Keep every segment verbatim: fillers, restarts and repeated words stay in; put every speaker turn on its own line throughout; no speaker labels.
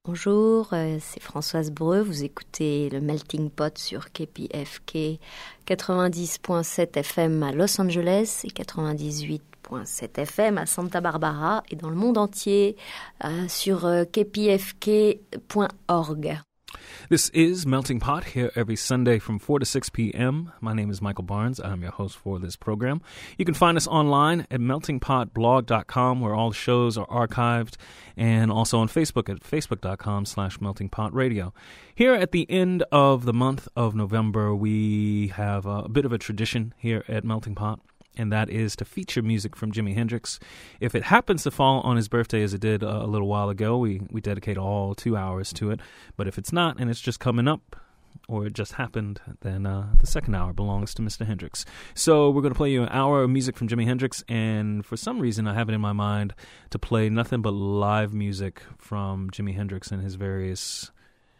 Bonjour, euh, c'est Françoise Breu. Vous écoutez le Melting Pot sur K P F K quatre-vingt-dix point sept F M à Los Angeles et quatre-vingt-dix-huit point sept F M à Santa Barbara et dans le monde entier euh, sur euh, k p f k point org.
This is Melting Pot, here every Sunday from four to six p.m. My name is Michael Barnes. I'm your host for this program. You can find us online at melting pot blog dot com, where all the shows are archived, and also on Facebook at facebook.com slash meltingpotradio. Here at the end of the month of November, we have a bit of a tradition here at Melting Pot, and that is to feature music from Jimi Hendrix. If it happens to fall on his birthday, as it did a, a little while ago, we, we dedicate all two hours to it. But if it's not, and it's just coming up, or it just happened, then uh, the second hour belongs to Mister Hendrix. So we're going to play you an hour of music from Jimi Hendrix, and for some reason I have it in my mind to play nothing but live music from Jimi Hendrix and his various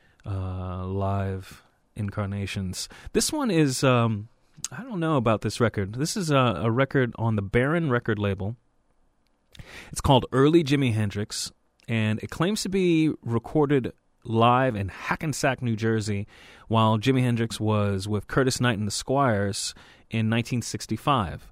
uh, live incarnations. This one is... Um, I don't know about this record. This is a, a record on the Baron record label. It's called Early Jimi Hendrix, and it claims to be recorded live in Hackensack, New Jersey, while Jimi Hendrix was with Curtis Knight and the Squires in nineteen sixty-five.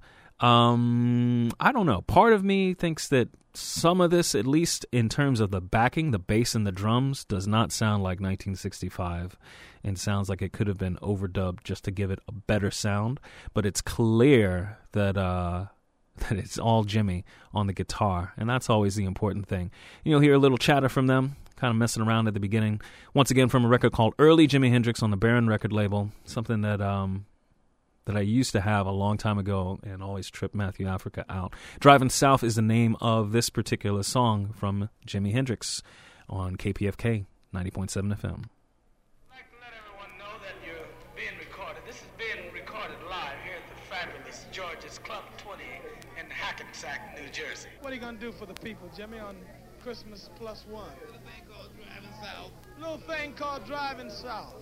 Um, I don't know. Part of me thinks that some of this, at least in terms of the backing, the bass and the drums, does not sound like nineteen sixty-five and sounds like it could have been overdubbed just to give it a better sound. But it's clear that uh, that it's all Jimmy on the guitar, and that's always the important thing. You'll hear a little chatter from them, kind of messing around at the beginning. Once again, from a record called Early Jimi Hendrix on the Baron record label, something that... Um, that I used to have a long time ago and always tripped Matthew Africa out. Driving South is the name of this particular song from Jimi Hendrix on K P F K ninety point seven F M.
I'd like to let everyone know that you're being recorded. This is being recorded live here at the fabulous George's Club twenty in Hackensack, New Jersey. What are you going to do for the people, Jimmy, on Christmas Plus One? Little thing called Driving South. Little thing called Driving South.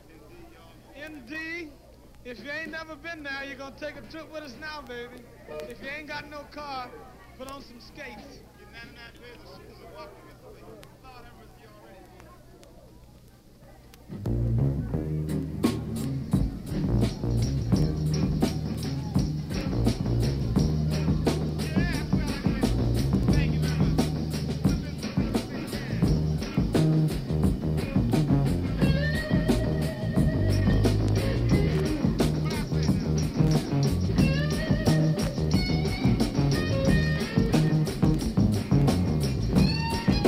N D. If you ain't never been there, you're going to take a trip with us now, baby. If you ain't got no car, put on some skates. You're ninety-nine pairs of shoes and walk with me. Lord have mercy already.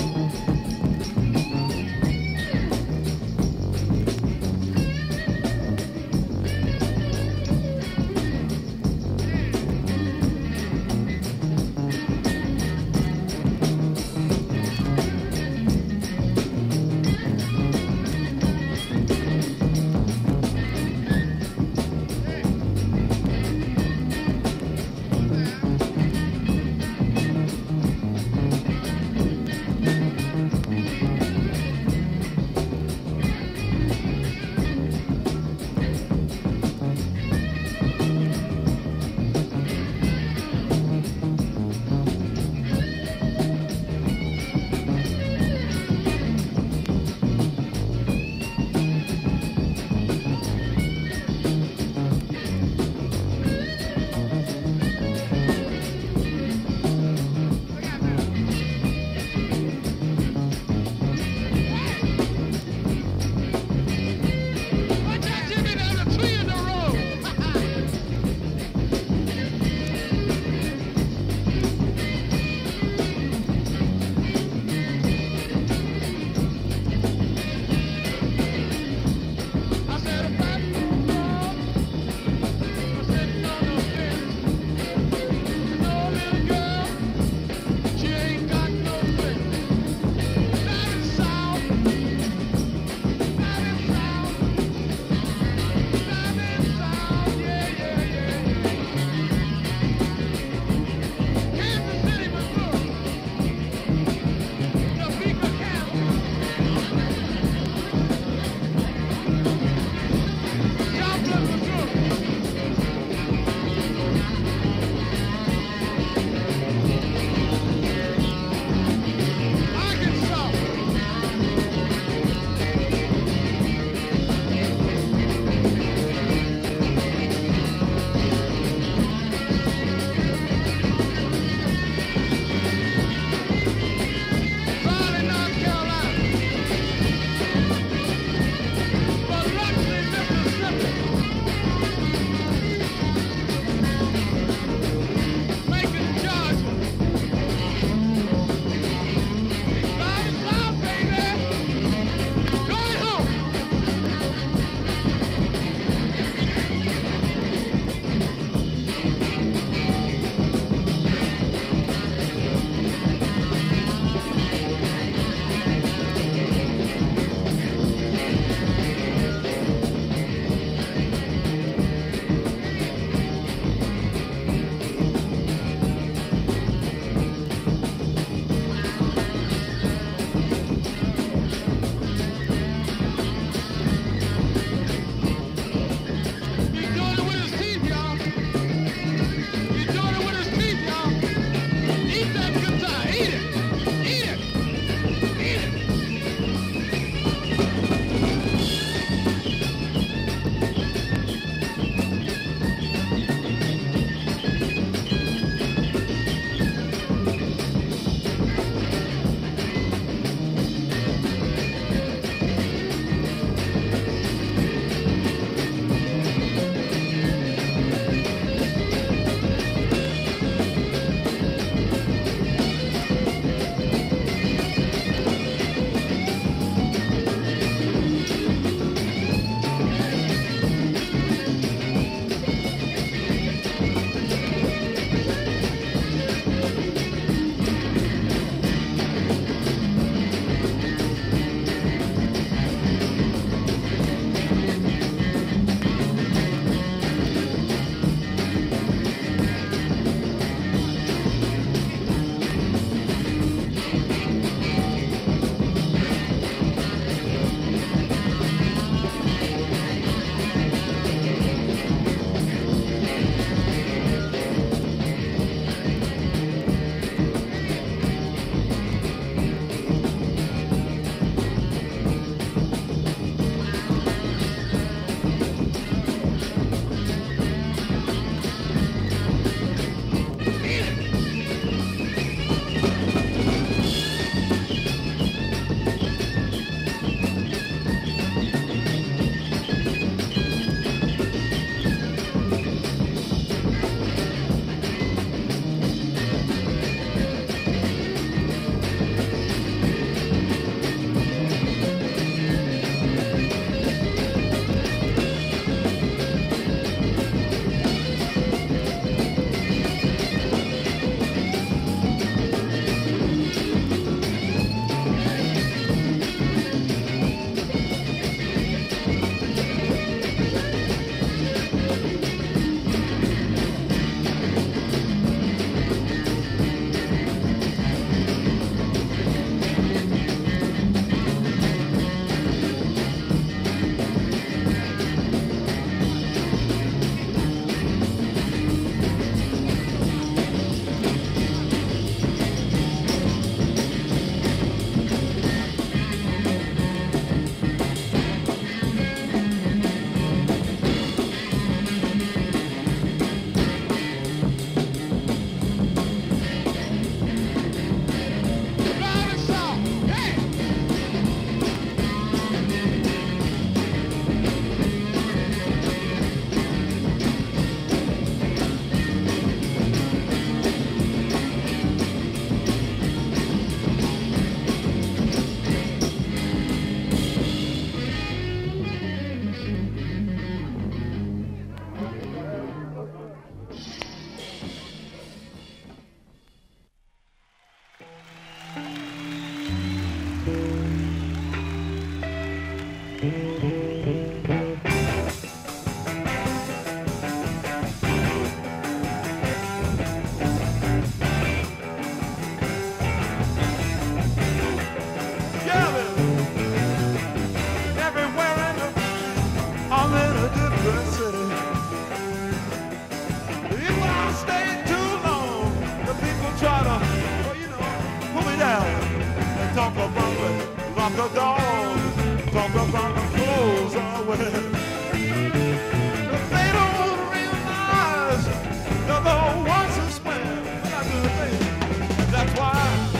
the dogs talk about the clothes I wear. But they don't realize they're the ones who swear when I do the thing. And that's why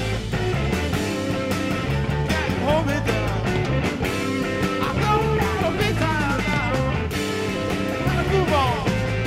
you can't hold me down. I don't want to be tied down. Gotta move on.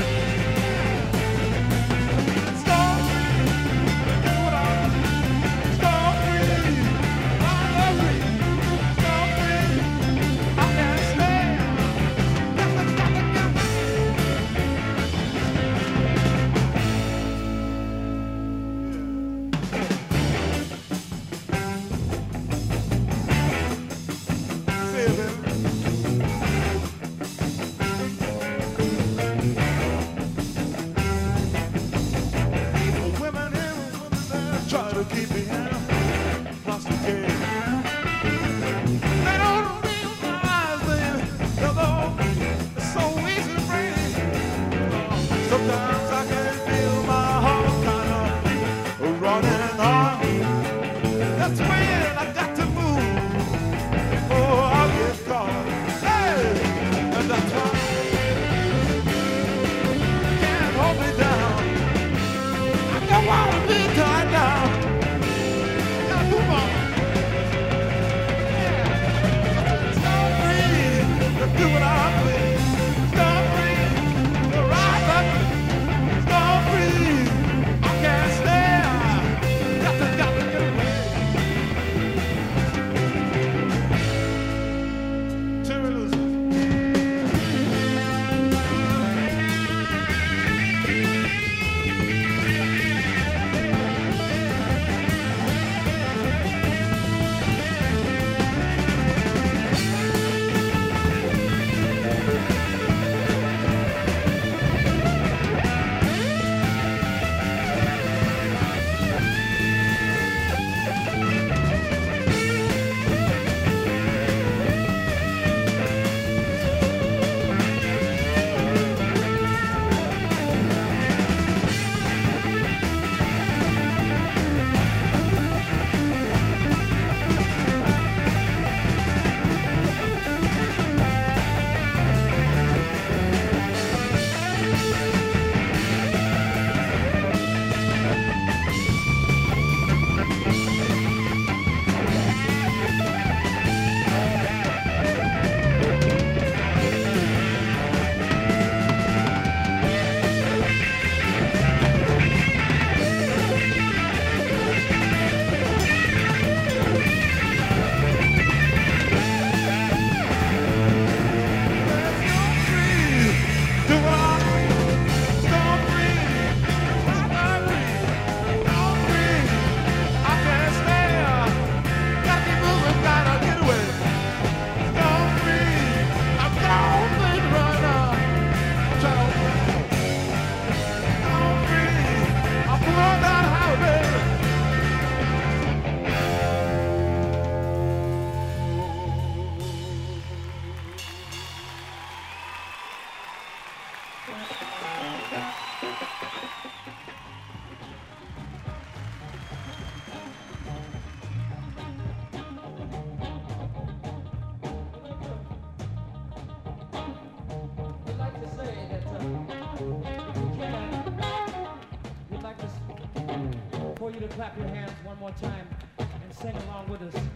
You to clap your hands one more time and sing along with us.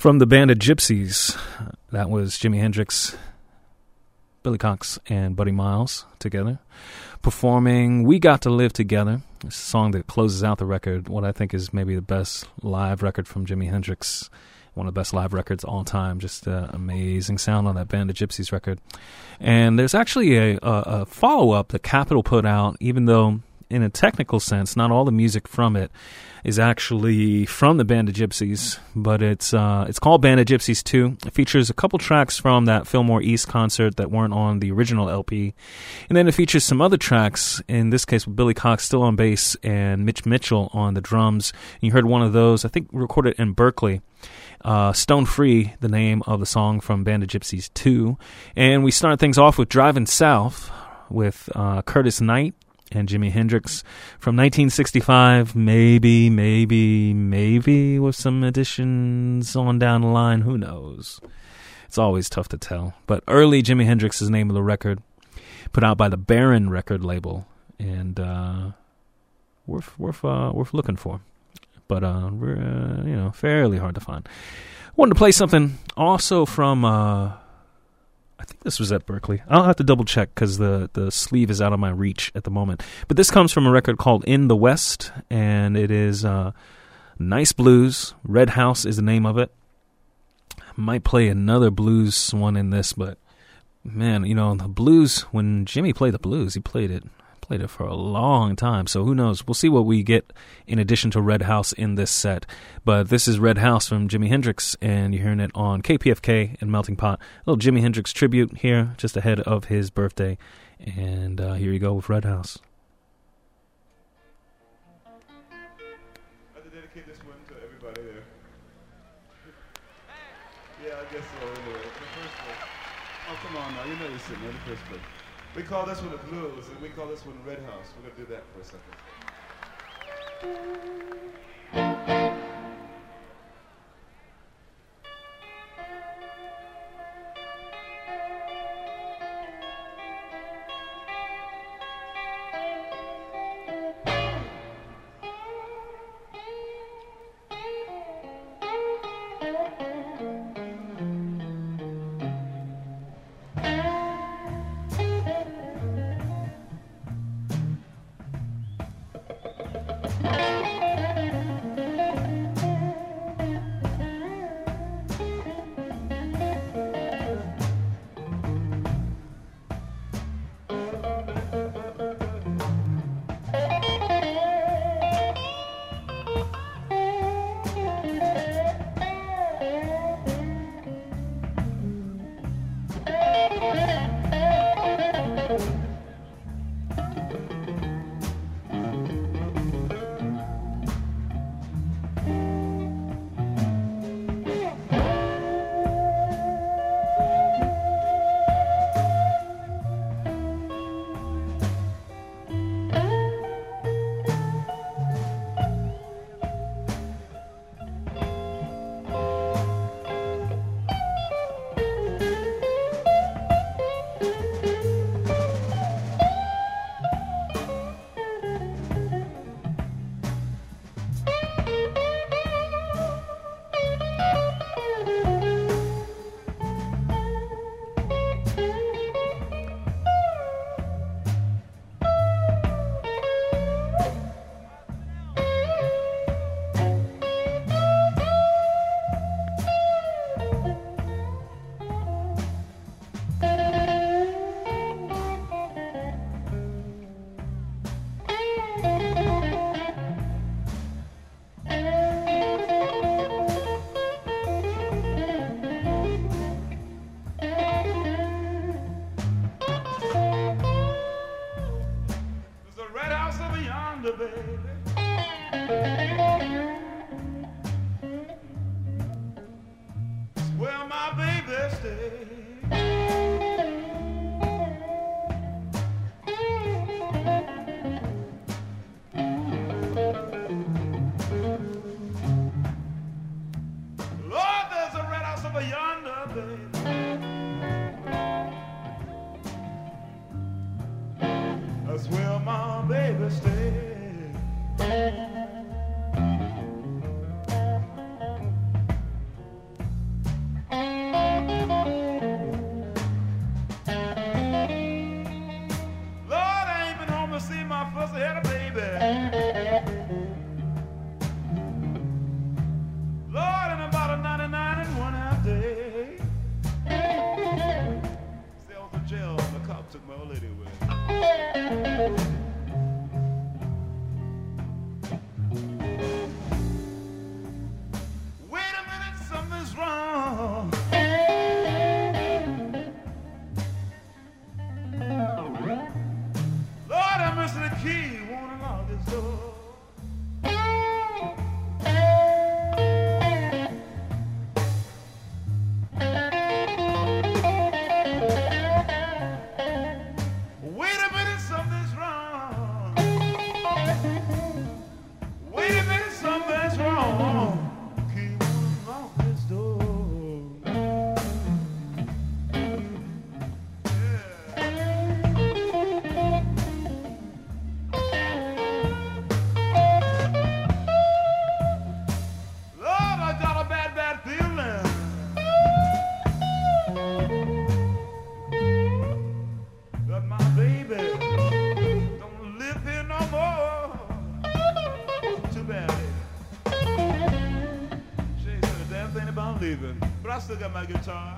From the Band of Gypsies, that was Jimi Hendrix, Billy Cox, and Buddy Miles together, performing We Got to Live Together, a song that closes out the record, what I think is maybe the best live record from Jimi Hendrix, one of the best live records of all time, just uh, amazing sound on that Band of Gypsies record. And there's actually a, a, a follow-up that Capitol put out, even though in a technical sense, not all the music from it is actually from the Band of Gypsies, but it's uh, it's called Band of Gypsies two. It features a couple tracks from that Fillmore East concert that weren't on the original L P. And then it features some other tracks, in this case with Billy Cox still on bass and Mitch Mitchell on the drums. And you heard one of those, I think recorded in Berkeley. Uh, Stone Free, the name of the song from Band of Gypsies two. And we started things off with Driving South with uh, Curtis Knight and Jimi Hendrix from nineteen sixty-five, maybe, maybe, maybe with some additions on down the line. Who knows? It's always tough to tell. But early Jimi Hendrix is the name of the record, put out by the Baron record label, and uh, worth worth uh, worth looking for. But uh, we're uh, you know fairly hard to find. Wanted to play something also from. Uh, I think this was at Berkeley. I'll have to double check because the, the sleeve is out of my reach at the moment. But this comes from a record called In the West, and it is uh, nice blues. Red House is the name of it. Might play another blues one in this, but man, you know, the blues, when Jimmy played the blues, he played it played it for a long time. So who knows? We'll see what we get in addition to Red House in this set. But this is Red House from Jimi Hendrix, and you're hearing it on K P F K and Melting Pot. A little Jimi Hendrix tribute here, just ahead of his birthday. And uh, here you go with Red House.
I'd like to dedicate this one to everybody there. Yeah, I guess so. Anyway, the first one. Oh, come on now. You know you're sitting there, the first one. We call this one the blues, and we call this one Red House. We're going to do that for a second. breathing, but I still got my guitar.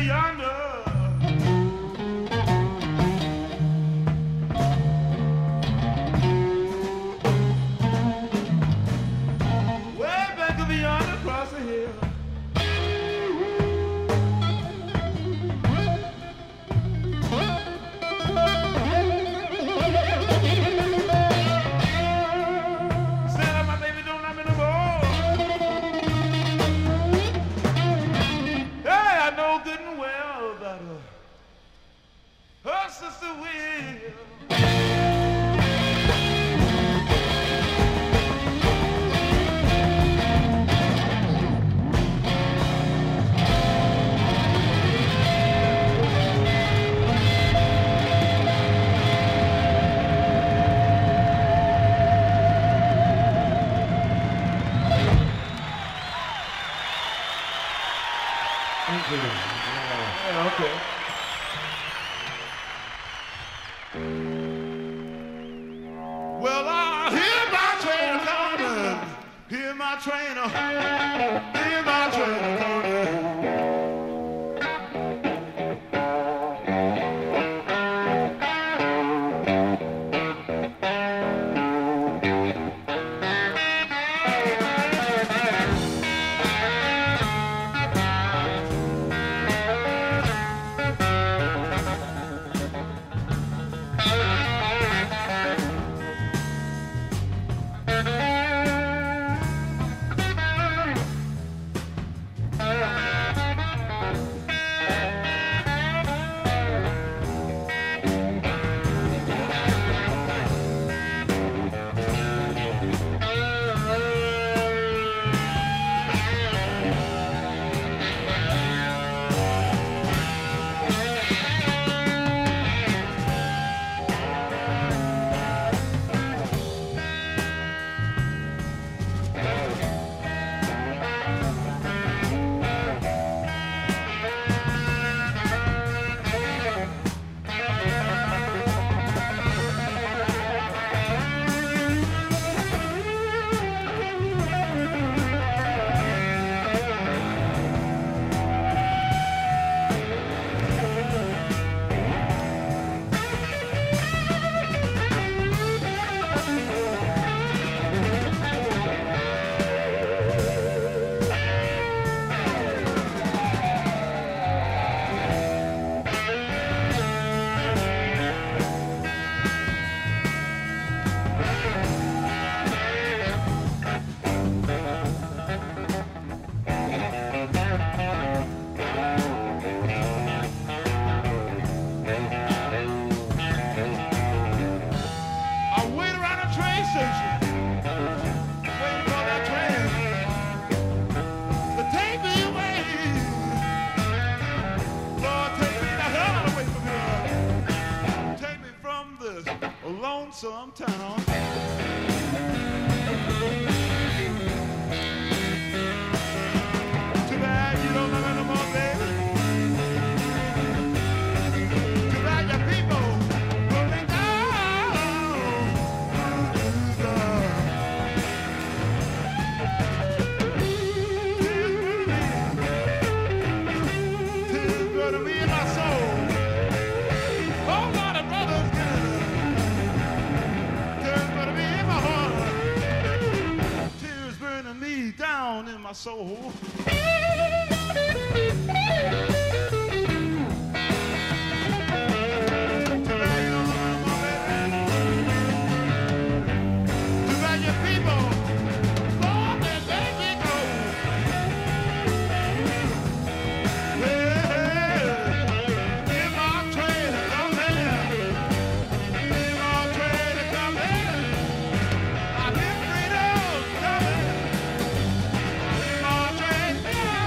yonder. Way back over yonder across the hill. Her sister will. Yeah, okay. Well, I hear my train coming, hear my train, hear my train coming. Lonesome town. Too bad you don't love me no more, baby. Too bad your people put me down. Tears good to me in my soul. Oh, Lord, the brothers good. Down in my soul. Yeah.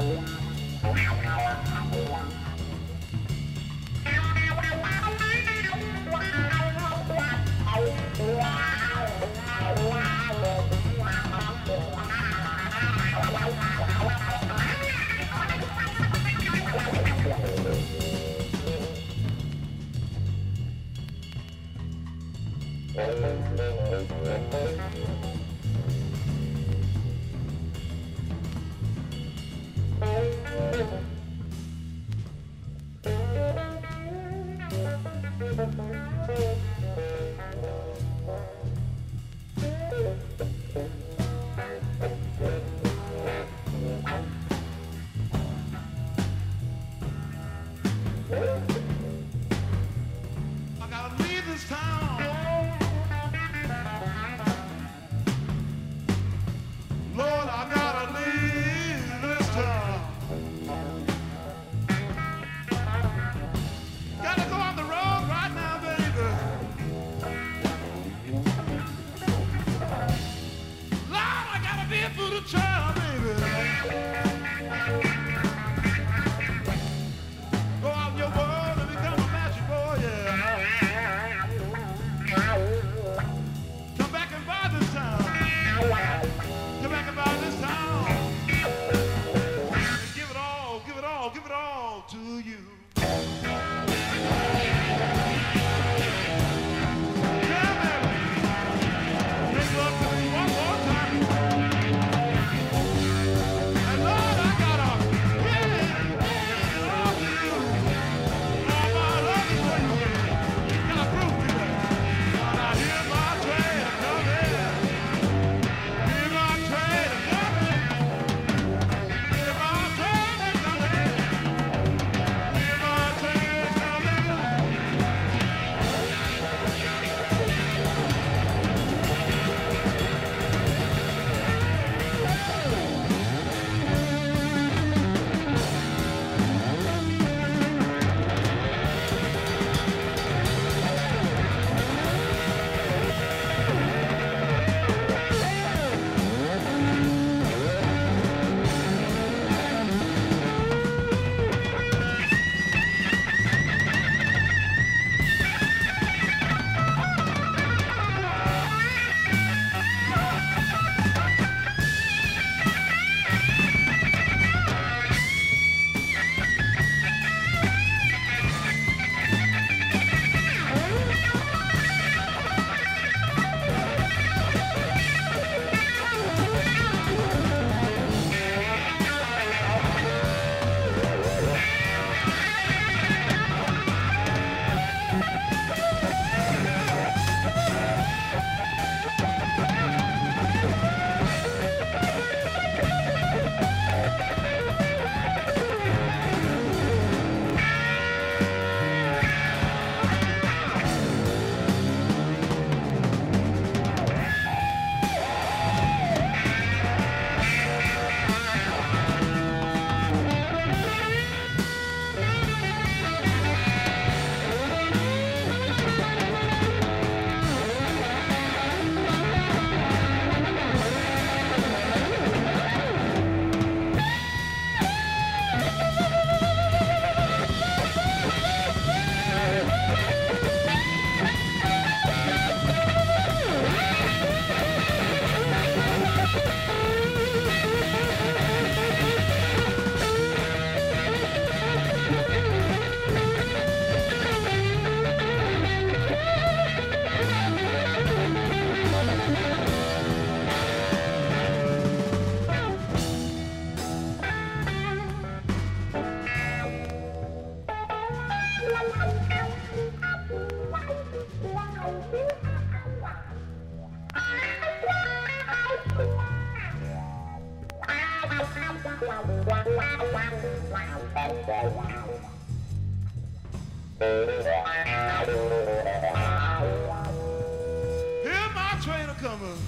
Hear my train a-coming.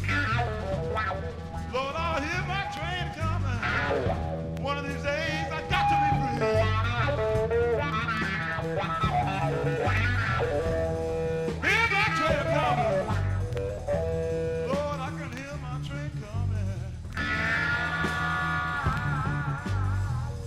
Lord, I'll hear my train coming. One of these days I got to be free. Hear my train coming. Lord, I can hear my train coming.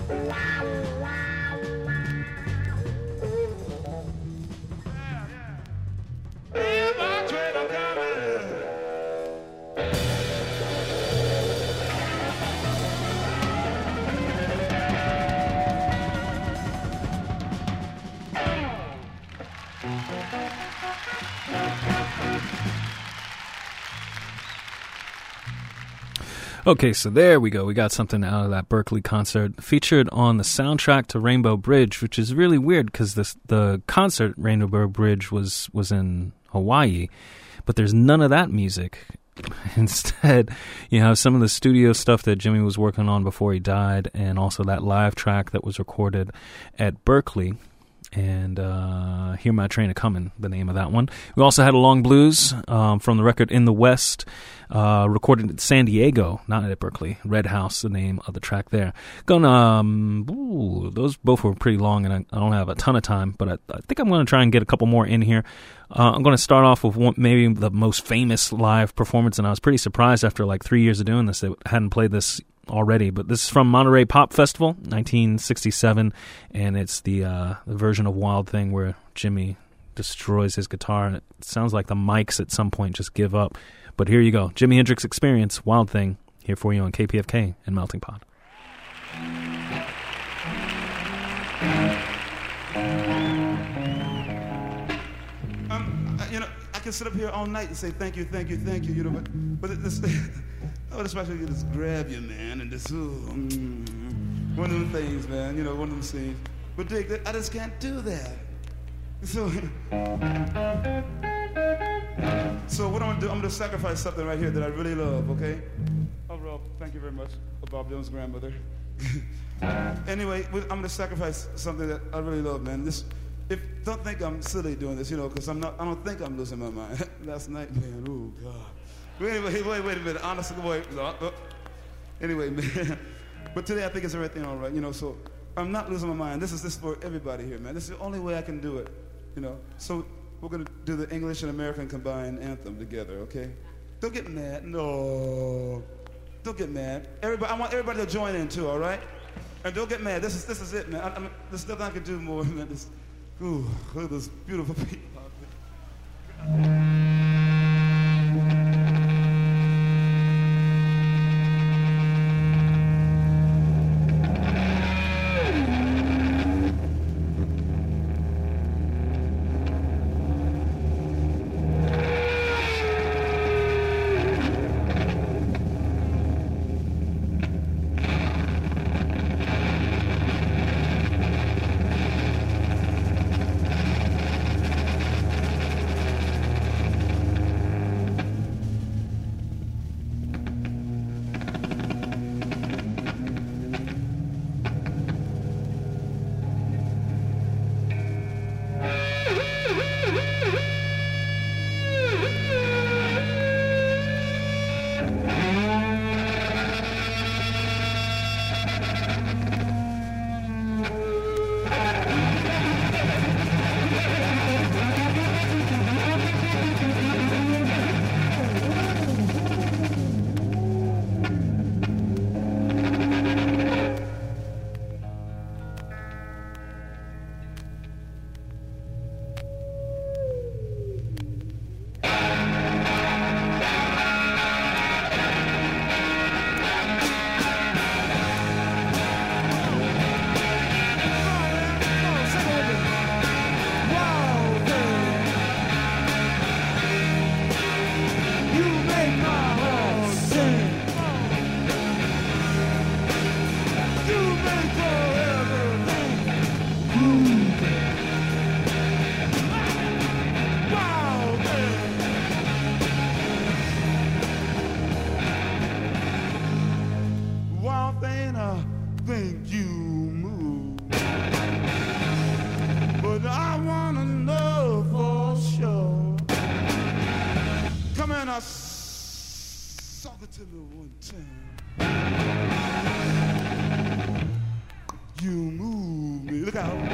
Okay, so there we go. We got something out of that Berkeley concert featured on the soundtrack to Rainbow Bridge, which is really weird because this the concert Rainbow Bridge was was in Hawaii, but there's none of that music. Instead, you have some of the studio stuff that Jimmy was working on before he died, and also that live track that was recorded at Berkeley. And uh, Hear My Train A-Comin', the name of that one. We also had a long blues um, from the record In the West, uh, recorded in San Diego, not at Berkeley. Red House, the name of the track there. Gonna, um, ooh, those both were pretty long, and I, I don't have a ton of time, but I, I think I'm going to try and get a couple more in here. Uh, I'm going to start off with one, maybe the most famous live performance, and I was pretty surprised after like three years of doing this, they hadn't played this already, but this is from Monterey Pop Festival, nineteen sixty-seven, and it's the, uh, the version of Wild Thing where Jimmy destroys his guitar, and it sounds like the mics at some point just give up. But here you go, Jimi Hendrix Experience, Wild Thing, here for you on K P F K and Melting Pot.
Um, you know, I can sit up here all night and say thank you, thank you, thank you, you know, but, but this, I would especially just grab you, man, and just, ooh, mm, one of them things, man, you know, one of them things. But Dick, I just can't do that. So, so what I'm gonna do, I'm gonna sacrifice something right here that I really love, okay? Oh, Rob, thank you very much, Bob Dylan's grandmother. Anyway, I'm gonna sacrifice something that I really love, man. This, if don't think I'm silly doing this, you know, because I'm not. I don't think I'm losing my mind. Last night, man, oh God. But anyway, wait, wait a minute. Honestly, wait. No, no. Anyway, man. But today I think it's everything all right, you know. So I'm not losing my mind. This is this for everybody here, man. This is the only way I can do it, you know. So we're gonna do the English and American combined anthem together, okay? Don't get mad. No. Don't get mad. Everybody, I want everybody to join in too, all right? And don't get mad. This is this is it, man. I, I mean, there's nothing I can do more, man. This, ooh, look at those beautiful people out there. You move me. Look out.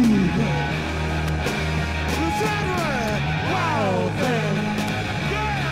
Yeah!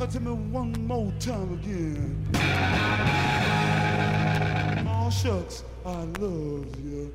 talking to me one more time again. Oh, shucks, I love you.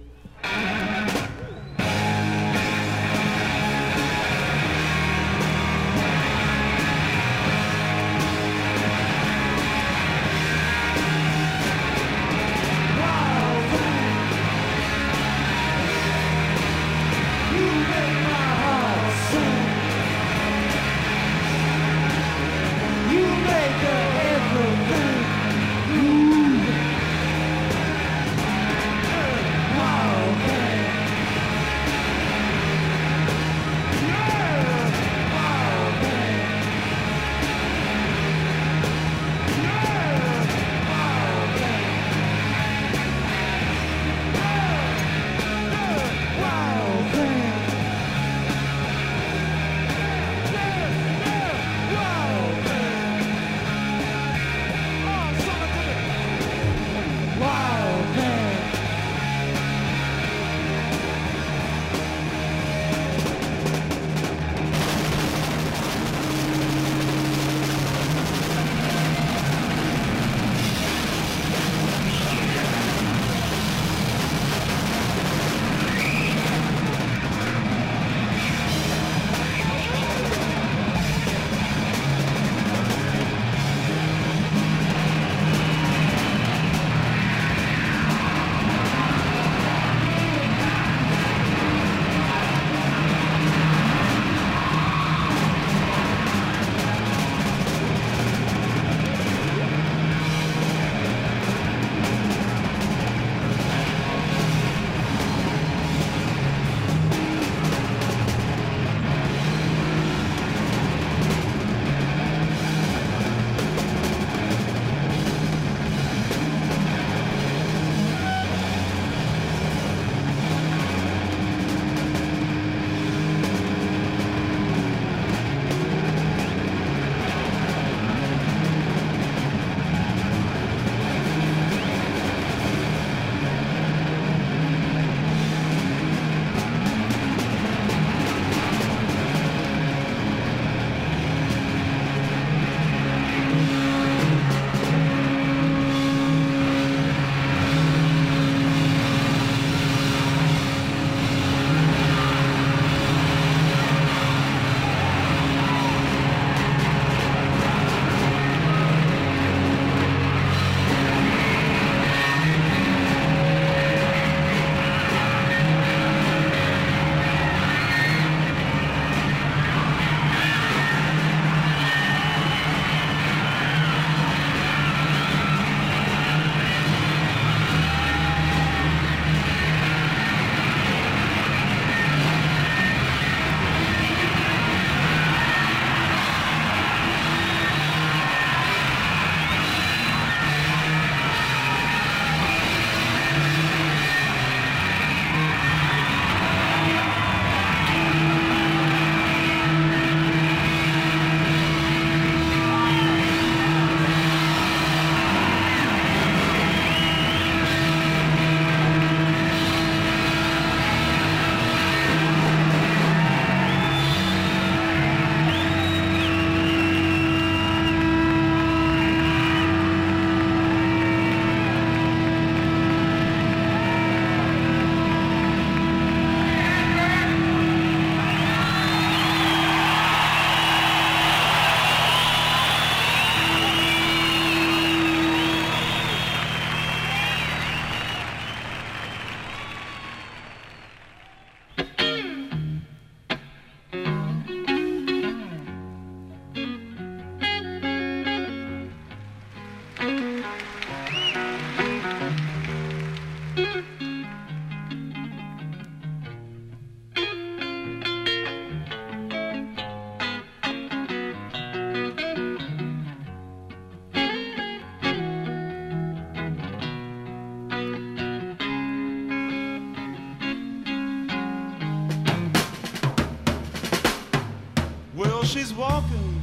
she's walking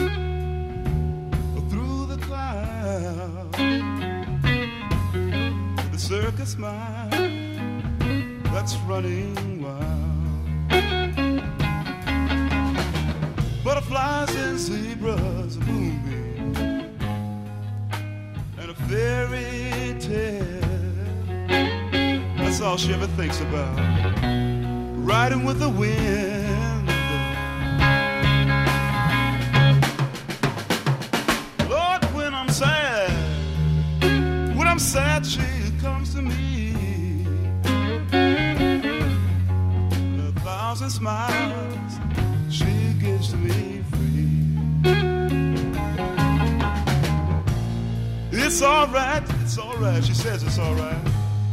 through the clouds, the circus mind that's running wild. butterflies and zebras, a moonbeam, and a fairy tale. That's all she ever thinks about, riding with the wind. Lord, when I'm sad, when I'm sad, she comes to me. A thousand smiles she gives to me free. It's alright, it's alright, she says it's alright,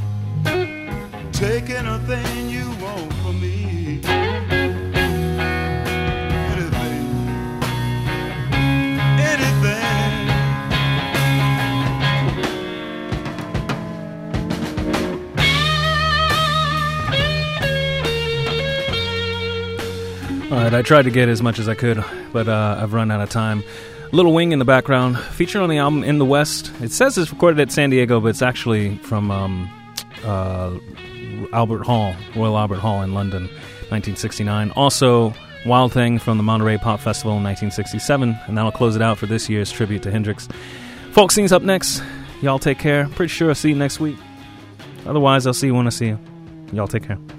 take anything you want from me. Anything, anything.
All right, I tried to get as much as I could, but uh, I've run out of time. Little Wing in the background, featured on the album In the West. It says it's recorded at San Diego, but it's actually from um, uh, Albert Hall, Royal Albert Hall in London, nineteen sixty-nine. Also, Wild Thing from the Monterey Pop Festival in nineteen sixty-seven, and that'll close it out for this year's tribute to Hendrix. Folk Scene's up next. Y'all take care. Pretty sure I'll see you next week. Otherwise, I'll see you when I see you. Y'all take care.